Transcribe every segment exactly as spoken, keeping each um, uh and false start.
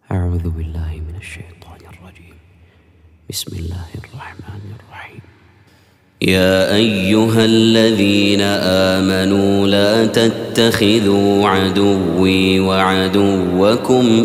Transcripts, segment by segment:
أعوذ بالله من الشيطان الرجيم. بسم الله الرحمن الرحيم. يا أيها الذين آمنوا لا تتخذوا عدوي وعدوكم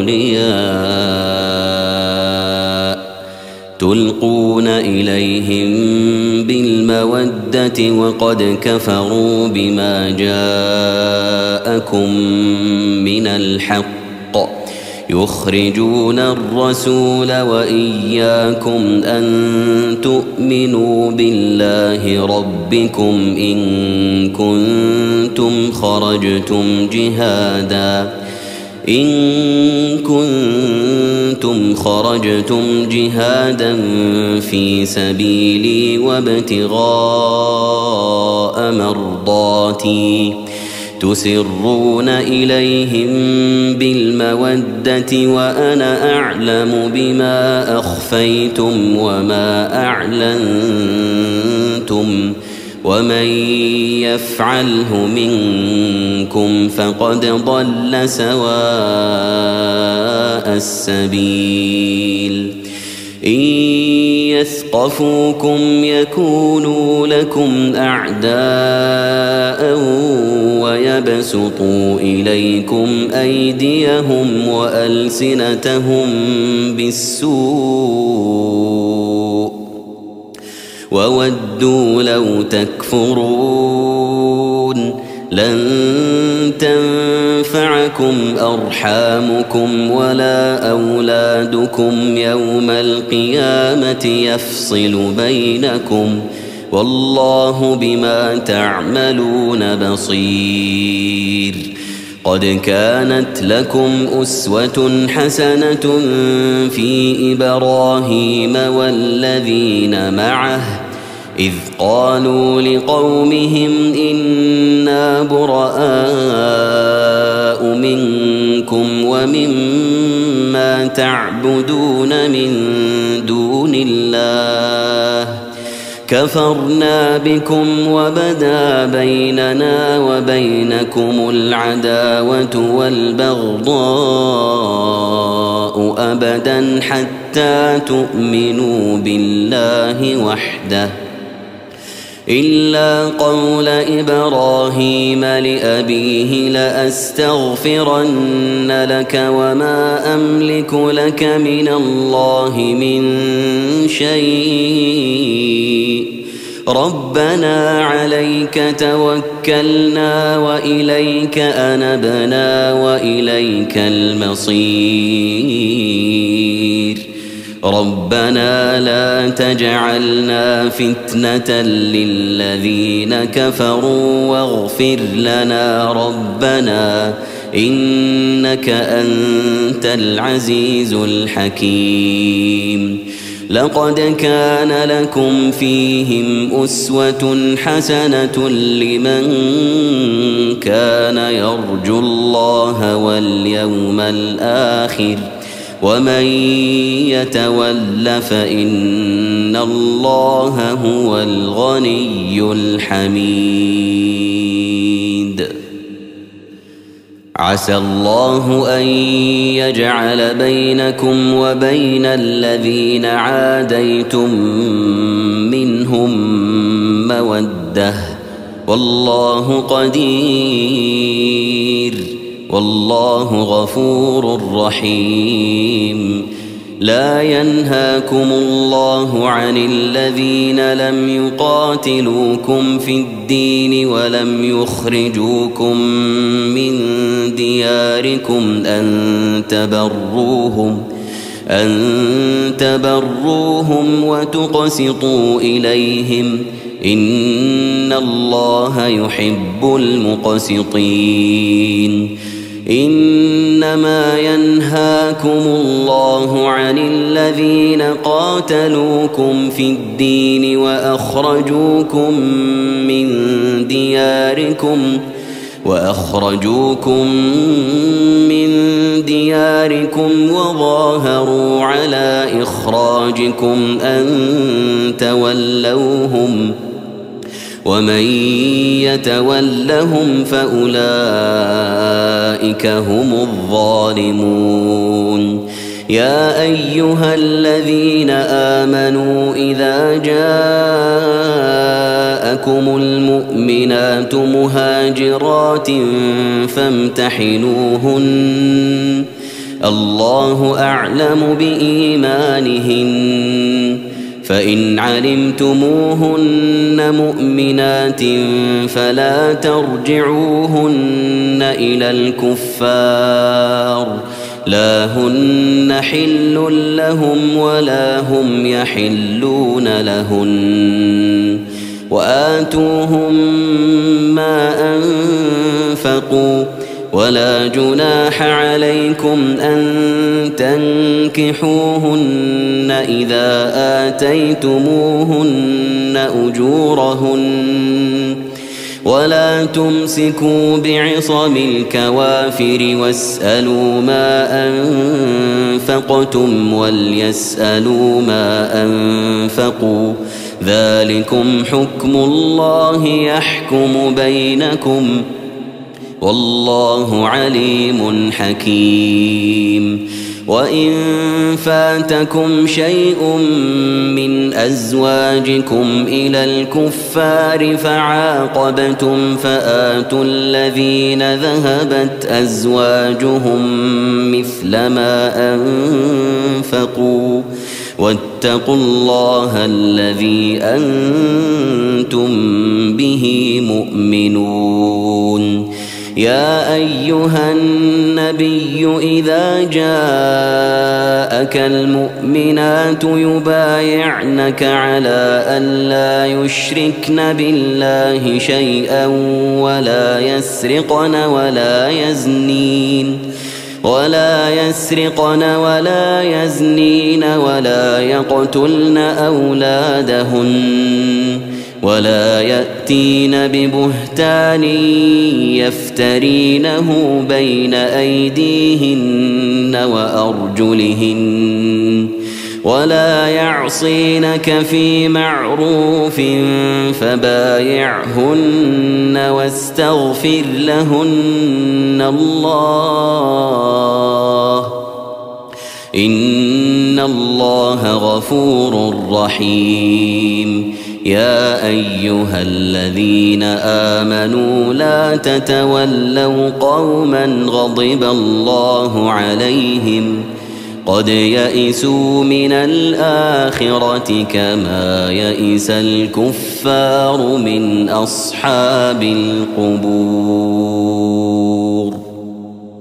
أولياء تلقون إليهم بالمودة وقد كفروا بما جاءكم من الحق يخرجون الرسول وإياكم أن تؤمنوا بالله ربكم إن كنتم خرجتم جهادا إن كنتم خرجتم جهادا في سبيلي وابتغاء مرضاتي تسرون إليهم بالمودة وأنا أعلم بما أخفيتم وما أعلنتم ومن يفعله منكم فقد ضل سواء السبيل. إن يثقفوكم يكونوا لكم أعداء ويبسطوا إليكم أيديهم وألسنتهم بالسوء وودوا لو تكفرون. لن تنفعكم أرحامكم ولا أولادكم يوم القيامة يفصل بينكم والله بما تعملون بصير. قد كانت لكم أسوة حسنة في إبراهيم والذين معه إذ قالوا لقومهم إنا براء منكم ومما تعبدون من دون الله كفرنا بكم وبدا بيننا وبينكم العداوة والبغضاء أبدا حتى تؤمنوا بالله وحده إلا قول إبراهيم لأبيه لأستغفرن لك وما أملك لك من الله من شيء ربنا عليك توكلنا وإليك أنبنا وإليك المصير ربنا لا تجعلنا فتنة للذين كفروا واغفر لنا ربنا إنك أنت العزيز الحكيم. لقد كان لكم فيهم أسوة حسنة لمن كان يرجو الله واليوم الآخر ومن يتول فإن الله هو الغني الحميد. عسى الله أن يجعل بينكم وبين الذين عاديتم منهم مودة والله قدير والله غفور رحيم. لا ينهاكم الله عن الذين لم يقاتلوكم في الدين ولم يخرجوكم من دياركم أن تبروهم أن تبروهم وتقسطوا إليهم إن الله يحب المقسطين. إنما ينهاكم الله عن الذين قاتلوكم في الدين وأخرجوكم من دياركم وأخرجوكم من دياركم وظاهروا على إخراجكم أن تولوهم ومن يتولهم فأولئك هم الظالمون يا أيها الذين آمنوا إذا جاءكم المؤمنات مهاجرات فامتحنوهن الله أعلم بإيمانهن فإن علمتموهن مؤمنات فلا ترجعوهن إلى الكفار لا هن حل لهم ولا هم يحلون لهن وآتوهم ما أنفقوا ولا جناح عليكم أن تنكحوهن إذا آتيتموهن أجورهن ولا تمسكوا بعصم الكوافر واسألوا ما أنفقتم وليسألوا ما أنفقوا ذلكم حكم الله يحكم بينكم والله عليم حكيم وإن فاتكم شيء من أزواجكم إلى الكفار فعاقبتم فآتوا الذين ذهبت أزواجهم مثل ما أنفقوا واتقوا الله الذي أنتم به مؤمنون يا أيها النبي إذا جاءك المؤمنات يبايعنك على أن لا يشركن بالله شيئا ولا يسرقن ولا يزنين ولا يسرقن ولا يزنين ولا يقتلن أولادهن ولا يأتين ببهتان يفترينه بين أيديهن وأرجلهن ولا يعصينك في معروف فبايعهن واستغفر لهن الله إن الله غفور رحيم يا أيها الذين آمنوا لا تتولوا قوما غضب الله عليهم قد يئسوا من الآخرة كما يئس الكفار من أصحاب القبور.